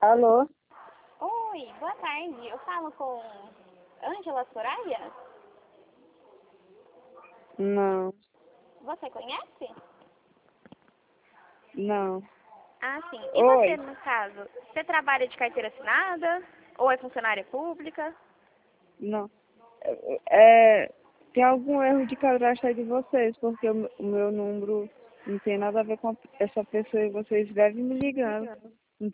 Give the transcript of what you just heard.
Alô? Oi, boa tarde. Eu falo com Ângela Soraya? Não, Você conhece? não. Ah, sim. E você, Oi? no caso, você trabalha de carteira assinada? Ou é funcionária pública? Não. Tem algum erro de cadastro aí de vocês, porque o meu número não tem nada a ver com essa pessoa e vocês devem me ligando.